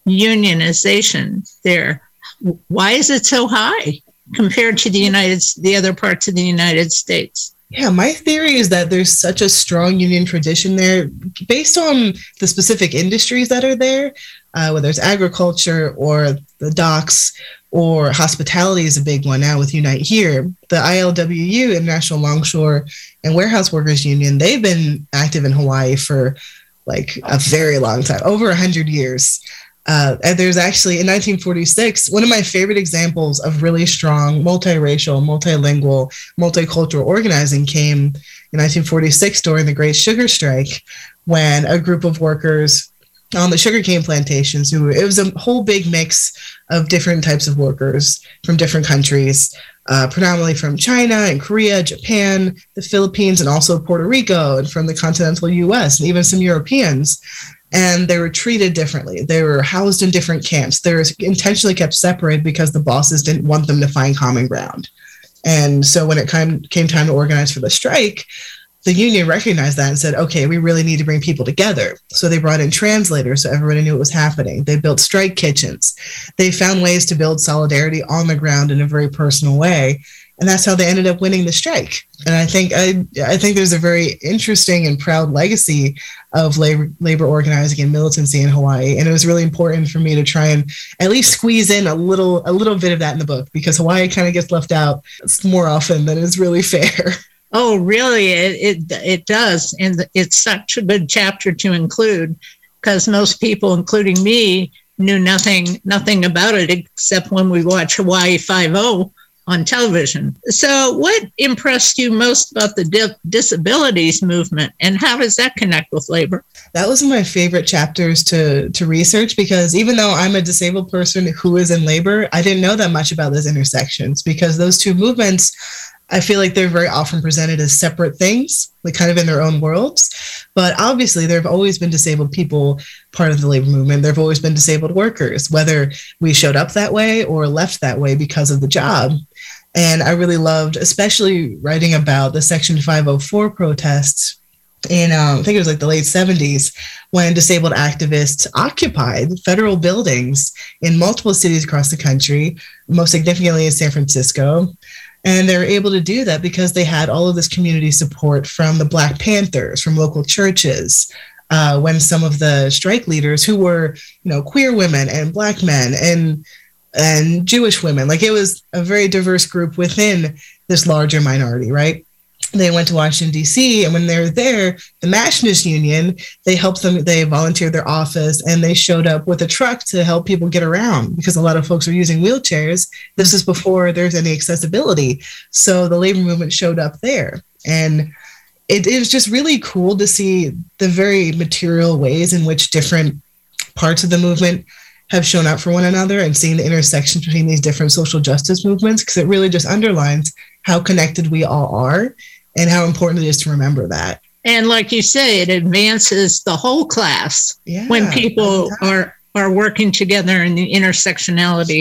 unionization there. Why is it so high compared to the United, the other parts of the United States? Yeah, my theory is that there's such a strong union tradition there based on the specific industries that are there, uh, whether it's agriculture or the docks or hospitality is a big one now with Unite Here. The I L W U, International Longshore and Warehouse Workers Union, they've been active in Hawaii for like a very long time, over one hundred years. Uh, and there's actually, in nineteen forty-six, one of my favorite examples of really strong multiracial, multilingual, multicultural organizing came in nineteen forty-six during the Great Sugar Strike, when a group of workers on the sugarcane plantations, who it was a whole big mix of different types of workers from different countries, uh, predominantly from China and Korea, Japan, the Philippines, and also Puerto Rico, and from the continental U S, and even some Europeans. And they were treated differently. They were housed in different camps. They were intentionally kept separated because the bosses didn't want them to find common ground. And so when it came, came time to organize for the strike, the union recognized that and said, okay, we really need to bring people together. So they brought in translators so everybody knew what was happening. They built strike kitchens. They found ways to build solidarity on the ground in a very personal way. And that's how they ended up winning the strike. And I think I, I think there's a very interesting and proud legacy of labor, labor organizing and militancy in Hawaii. And it was really important for me to try and at least squeeze in a little a little bit of that in the book, because Hawaii kind of gets left out more often than is really fair. Oh, really? It, it it does. And it's such a good chapter to include, because most people, including me, knew nothing nothing about it except when we watch Hawaii Five-O on television. So what impressed you most about the di- disabilities movement, and how does that connect with labor? That was one of my favorite chapters to, to research, because even though I'm a disabled person who is in labor, I didn't know that much about those intersections, because those two movements, I feel like they're very often presented as separate things, like kind of in their own worlds. But obviously, there have always been disabled people part of the labor movement. There have always been disabled workers, whether we showed up that way or left that way because of the job. And I really loved, especially writing about the Section five oh four protests in, um, I think it was like the late seventies, when disabled activists occupied federal buildings in multiple cities across the country, most significantly in San Francisco. And they were able to do that because they had all of this community support from the Black Panthers, from local churches, uh, when some of the strike leaders, who were, you know, queer women and Black men and and Jewish women, like it was a very diverse group within this larger minority, right? They went to Washington, D C, and when they were there, the Machinist Union, they helped them, they volunteered their office, and they showed up with a truck to help people get around, because a lot of folks are using wheelchairs. This is before there's any accessibility. So the labor movement showed up there. And it, it was just really cool to see the very material ways in which different parts of the movement have shown up for one another, and seeing the intersections between these different social justice movements, because it really just underlines how connected we all are and how important it is to remember that. And like you say, it advances the whole class yeah, when people are, are working together in the intersectionality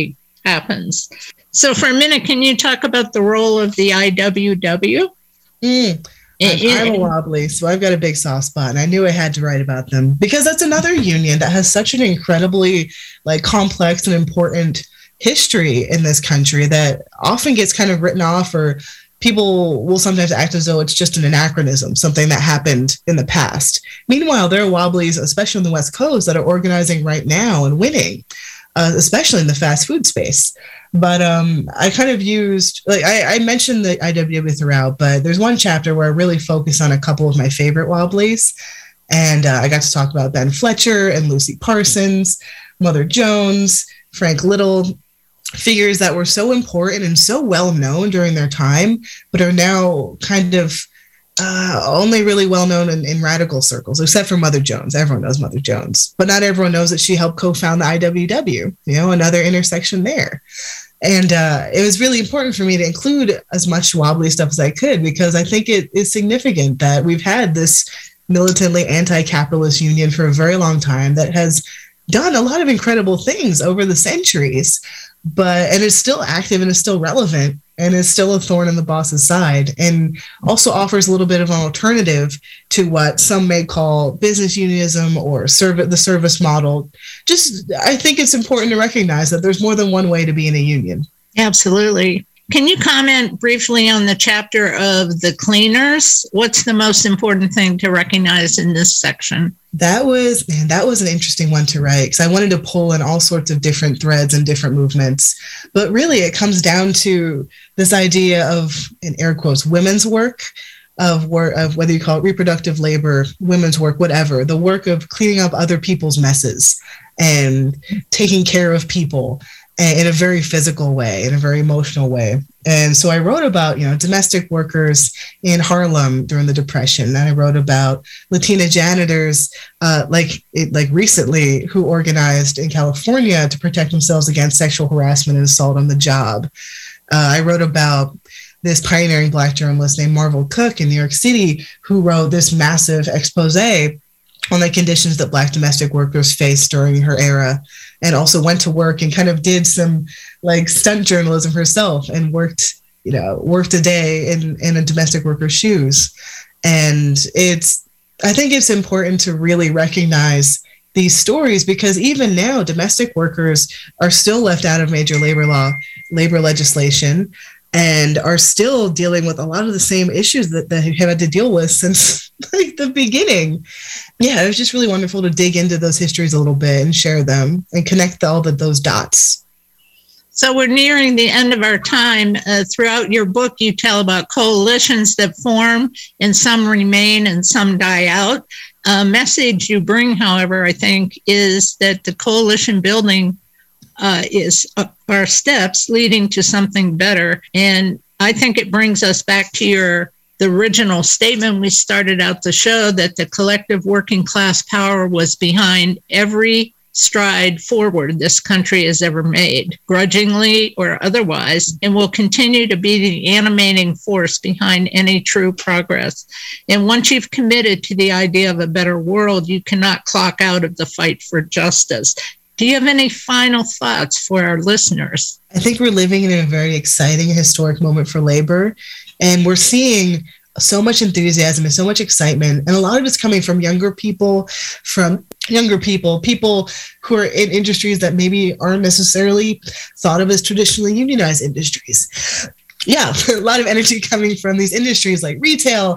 happens. So for a minute, can you talk about the role of the I W W? Mm. I'm, I'm a Wobbly, so I've got a big soft spot, and I knew I had to write about them because that's another union that has such an incredibly like complex and important history in this country that often gets kind of written off, or people will sometimes act as though it's just an anachronism, something that happened in the past. Meanwhile, there are Wobblies, especially on the West Coast, that are organizing right now and winning, uh, especially in the fast food space. But um, I kind of used, like I, I mentioned the I W W throughout, but there's one chapter where I really focus on a couple of my favorite Wobblies. And uh, I got to talk about Ben Fletcher and Lucy Parsons, Mother Jones, Frank Little, figures that were so important and so well known during their time, but are now kind of uh, only really well known in, in radical circles, except for Mother Jones. Everyone knows Mother Jones, but not everyone knows that she helped co-found the I W W, you know, another intersection there. And uh, it was really important for me to include as much Wobbly stuff as I could, because I think it is significant that we've had this militantly anti-capitalist union for a very long time that has done a lot of incredible things over the centuries, but and is still active and is still relevant and is still a thorn in the boss's side, and also offers a little bit of an alternative to what some may call business unionism or serv- the service model. Just, I think it's important to recognize that there's more than one way to be in a union. Absolutely. Can you comment briefly on the chapter of the cleaners? What's the most important thing to recognize in this section? That was, man, that was an interesting one to write, because I wanted to pull in all sorts of different threads and different movements. But really, it comes down to this idea of, in air quotes, women's work, of work, of whether you call it reproductive labor, women's work, whatever, the work of cleaning up other people's messes and taking care of people in a very physical way, in a very emotional way. And so I wrote about, you know, domestic workers in Harlem during the Depression. And I wrote about Latina janitors, uh, like it, like recently, who organized in California to protect themselves against sexual harassment and assault on the job. Uh, I wrote about this pioneering Black journalist named Marvel Cook in New York City, who wrote this massive expose on the conditions that Black domestic workers faced during her era, and also went to work and kind of did some like stunt journalism herself and worked, you know, worked a day in, in a domestic worker's shoes. And it's, I think it's important to really recognize these stories, because even now domestic workers are still left out of major labor law, labor legislation, and are still dealing with a lot of the same issues that they have had to deal with since like the beginning. Yeah, it was just really wonderful to dig into those histories a little bit and share them and connect all the, those dots. So we're nearing the end of our time. Uh, throughout your book, you tell about coalitions that form, and some remain and some die out. A message you bring, however, I think, is that the coalition building Uh, is uh, our steps leading to something better. And I think it brings us back to your the original statement we started out the show, that the collective working class power was behind every stride forward this country has ever made, grudgingly or otherwise, and will continue to be the animating force behind any true progress. And once you've committed to the idea of a better world, you cannot clock out of the fight for justice. Do you have any final thoughts for our listeners? I think we're living in a very exciting and historic moment for labor, and we're seeing so much enthusiasm and so much excitement, and a lot of it's coming from younger people, from younger people, people who are in industries that maybe aren't necessarily thought of as traditionally unionized industries. Yeah, a lot of energy coming from these industries like retail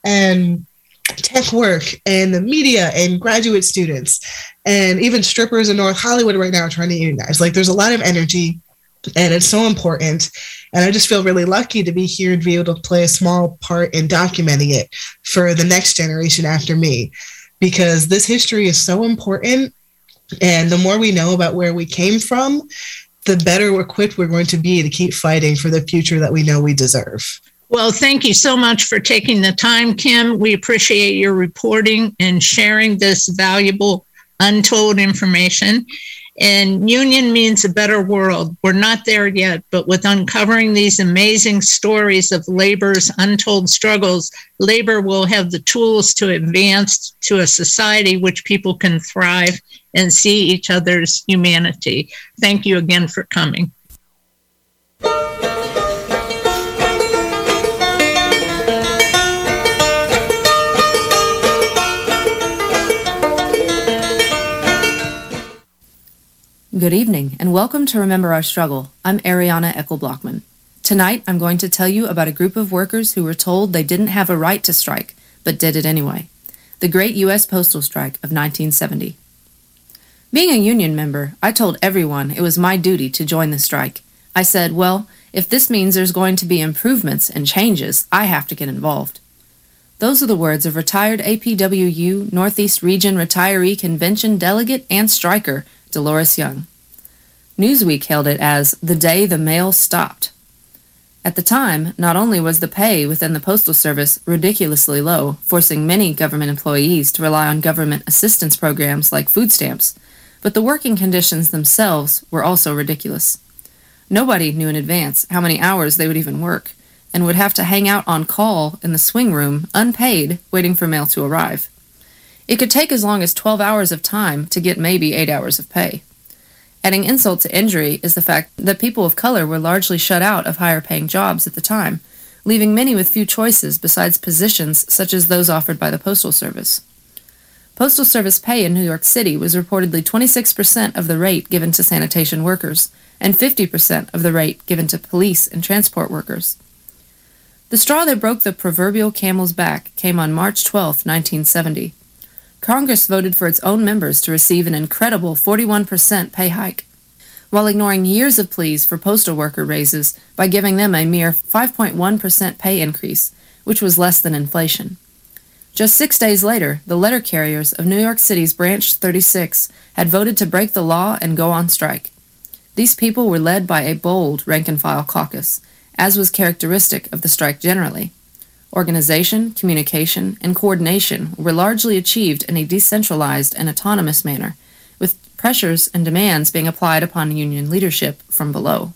and tech work and the media and graduate students, and even strippers in North Hollywood right now are trying to unionize. Like, there's a lot of energy, and it's so important. And I just feel really lucky to be here and be able to play a small part in documenting it for the next generation after me, because this history is so important. And the more we know about where we came from, the better equipped we're going to be to keep fighting for the future that we know we deserve. Well, thank you so much for taking the time, Kim. We appreciate your reporting and sharing this valuable, untold information. And union means a better world. We're not there yet, but with uncovering these amazing stories of labor's untold struggles, labor will have the tools to advance to a society which people can thrive and see each other's humanity. Thank you again for coming. Good evening, and welcome to Remember Our Struggle. I'm Ariana Eckel-Blockman. Tonight, I'm going to tell you about a group of workers who were told they didn't have a right to strike, but did it anyway. The Great U S Postal Strike of nineteen seventy. Being a union member, I told everyone it was my duty to join the strike. I said, well, if this means there's going to be improvements and changes, I have to get involved. Those are the words of retired A P W U Northeast Region Retiree Convention delegate and striker, Dolores Young. Newsweek hailed it as the day the mail stopped. At the time, not only was the pay within the Postal Service ridiculously low, forcing many government employees to rely on government assistance programs like food stamps, but the working conditions themselves were also ridiculous. Nobody knew in advance how many hours they would even work, and would have to hang out on call in the swing room, unpaid, waiting for mail to arrive. It could take as long as twelve hours of time to get maybe eight hours of pay. Adding insult to injury is the fact that people of color were largely shut out of higher-paying jobs at the time, leaving many with few choices besides positions such as those offered by the Postal Service. Postal Service pay in New York City was reportedly twenty-six percent of the rate given to sanitation workers, and fifty percent of the rate given to police and transport workers. The straw that broke the proverbial camel's back came on March twelfth, nineteen seventy. Congress voted for its own members to receive an incredible forty-one percent pay hike, while ignoring years of pleas for postal worker raises by giving them a mere five point one percent pay increase, which was less than inflation. Just six days later, the letter carriers of New York City's Branch thirty-six had voted to break the law and go on strike. These people were led by a bold rank-and-file caucus, as was characteristic of the strike generally. Organization, communication, and coordination were largely achieved in a decentralized and autonomous manner, with pressures and demands being applied upon union leadership from below.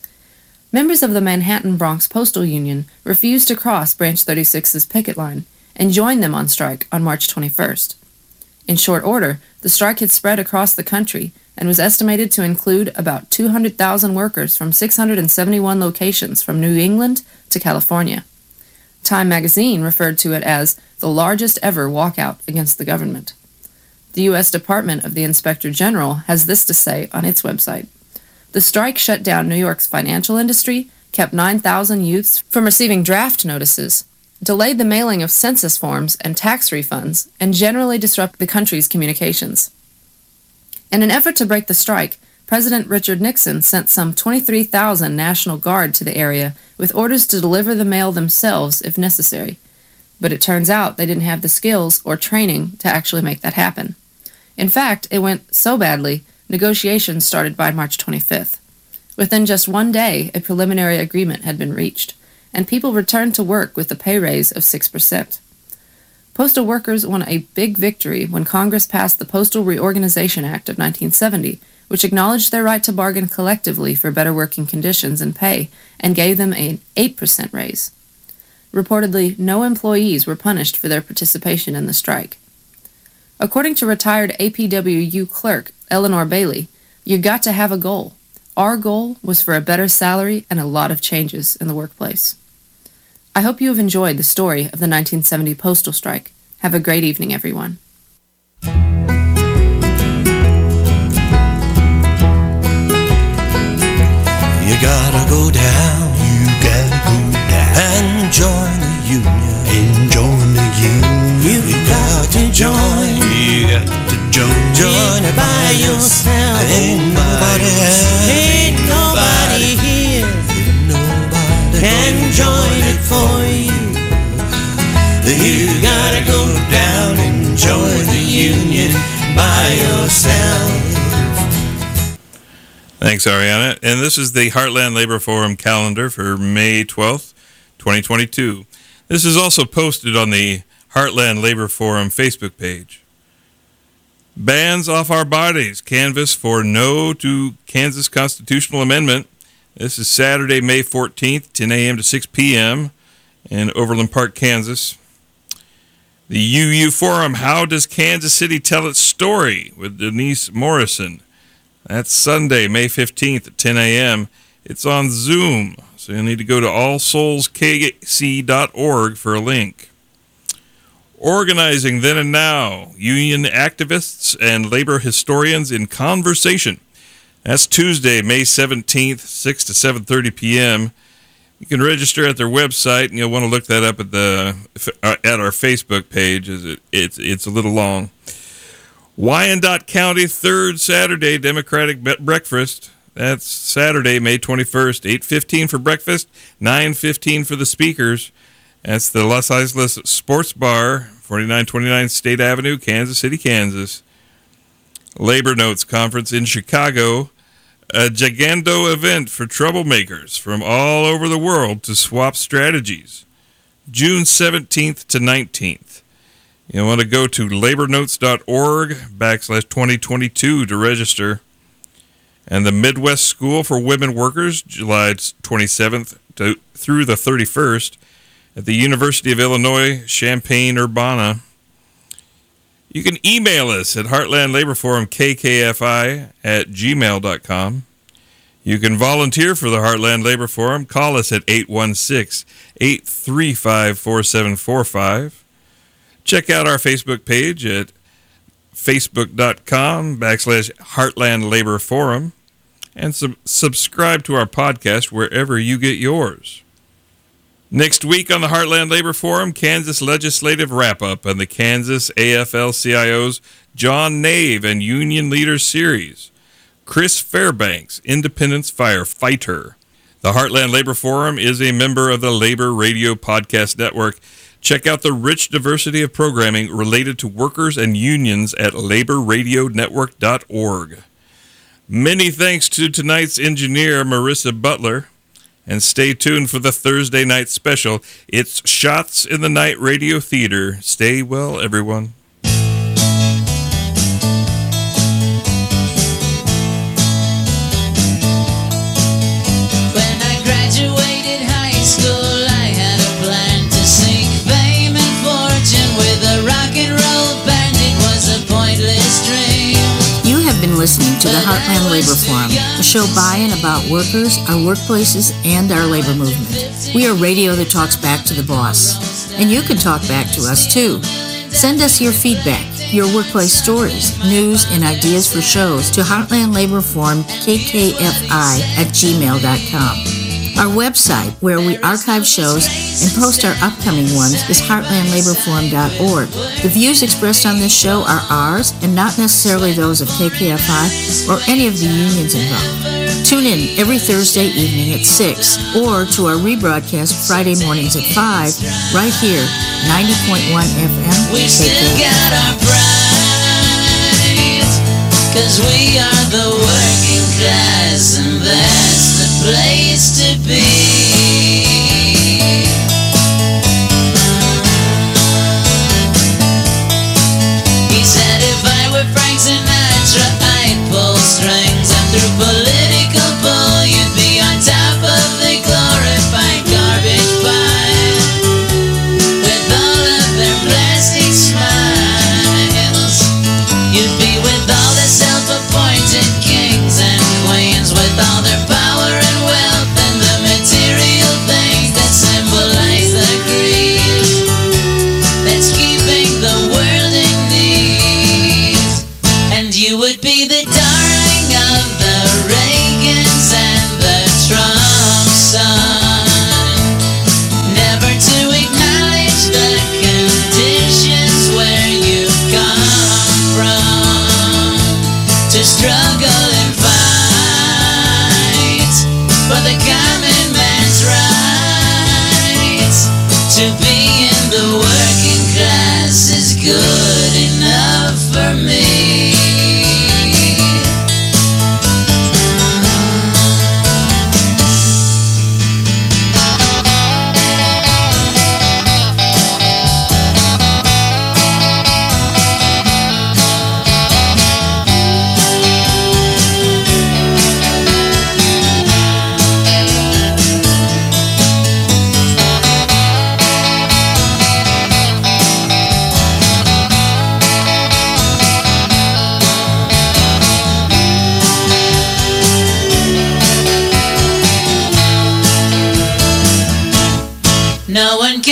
Members of the Manhattan Bronx Postal Union refused to cross Branch thirty-six's picket line and joined them on strike on March twenty-first. In short order, the strike had spread across the country and was estimated to include about two hundred thousand workers from six hundred seventy-one locations from New England to California. Time magazine referred to it as the largest ever walkout against the government. The U S Department of the Inspector General has this to say on its website. The strike shut down New York's financial industry, kept nine thousand youths from receiving draft notices, delayed the mailing of census forms and tax refunds, and generally disrupted the country's communications. In an effort to break the strike, President Richard Nixon sent some twenty-three thousand National Guard to the area with orders to deliver the mail themselves if necessary. But it turns out they didn't have the skills or training to actually make that happen. In fact, it went so badly, negotiations started by March twenty-fifth. Within just one day, a preliminary agreement had been reached, and people returned to work with a pay raise of six percent. Postal workers won a big victory when Congress passed the Postal Reorganization Act of nineteen seventy, which acknowledged their right to bargain collectively for better working conditions and pay, and gave them an eight percent raise. Reportedly, no employees were punished for their participation in the strike. According to retired A P W U clerk Eleanor Bailey, you got to have a goal. Our goal was for a better salary and a lot of changes in the workplace. I hope you have enjoyed the story of the nineteen seventy postal strike. Have a great evening, everyone. You gotta go down, you gotta go down and join the union, and join the union. You, you got to join, you got to join, join it by yourself. Ain't nobody else, ain't nobody here, ain't nobody can join it for you. You gotta go down and join the union by yourself. Thanks, Ariana. And this is the Heartland Labor Forum calendar for May twelfth, twenty twenty-two. This is also posted on the Heartland Labor Forum Facebook page. Bans off our bodies. Canvass for no to Kansas constitutional amendment. This is Saturday, May fourteenth, ten a.m. to six p.m. in Overland Park, Kansas. The U U Forum, How Does Kansas City Tell Its Story? With Denise Morrison. That's Sunday, May fifteenth at ten a.m. It's on Zoom, so you'll need to go to all souls k c dot org for a link. Organizing Then and Now, union activists and labor historians in conversation. That's Tuesday, May seventeenth, six to seven thirty p.m. You can register at their website, and you'll want to look that up at the at our Facebook page. As it, it's it's a little long. Wyandotte County third Saturday Democratic Breakfast. That's Saturday, May twenty-first, eight fifteen for breakfast, nine fifteen for the speakers. That's the Los Islas Sports Bar, forty-nine twenty-nine State Avenue, Kansas City, Kansas. Labor Notes Conference in Chicago, a gigando event for troublemakers from all over the world to swap strategies. June seventeenth to nineteenth. You want to go to labornotes.org backslash 2022 to register. And the Midwest School for Women Workers, July twenty-seventh to, through the thirty-first at the University of Illinois, Champaign-Urbana. You can email us at Heartland Labor Forum, K K F I at gmail dot com. You can volunteer for the Heartland Labor Forum. Call us at eight one six, eight three five, four seven four five. Check out our Facebook page at facebook.com backslash Heartland Labor Forum. And sub- subscribe to our podcast wherever you get yours. Next week on the Heartland Labor Forum, Kansas Legislative Wrap-Up and the Kansas A F L C I O's John Nave and Union Leaders Series. Chris Fairbanks, Independence Firefighter. The Heartland Labor Forum is a member of the Labor Radio Podcast Network. Check out the rich diversity of programming related to workers and unions at labor radio network dot org. Many thanks to tonight's engineer, Marissa Butler. And stay tuned for the Thursday night special. It's Shots in the Night Radio Theater. Stay well, everyone. When I graduated high school, I had a plan to seek fame and fortune with a rock and roll band. It was a pointless dream. You have been listening to the Heartland Labor Forum, a show by and about workers, our workplaces, and our labor movement. We are radio that talks back to the boss. And you can talk back to us, too. Send us your feedback, your workplace stories, news, and ideas for shows to Heartland Labor Forum, K K F I at gmail dot com. Our website, where we archive shows and post our upcoming ones, is heartland labor forum dot org. The views expressed on this show are ours and not necessarily those of K K F I or any of the unions involved. Tune in every Thursday evening at six or to our rebroadcast Friday mornings at five right here, ninety point one F M. We still got our pride, 'cause we are the working class, and that's the place to be. He said if I were Frank Sinatra, I'd pull strings, and through political bull, you'd be on top of the glorified garbage pile, with all of their plastic smiles. You'd be with all the self-appointed kings and queens, with all their power and wealth and the material things that symbolize the greed that's keeping the world in need. And you would be the darling of the Reagans and the Trump son, never to acknowledge the conditions where you come from, to struggle and fight for the common man's rights. To be in the working class is good enough for me. No one can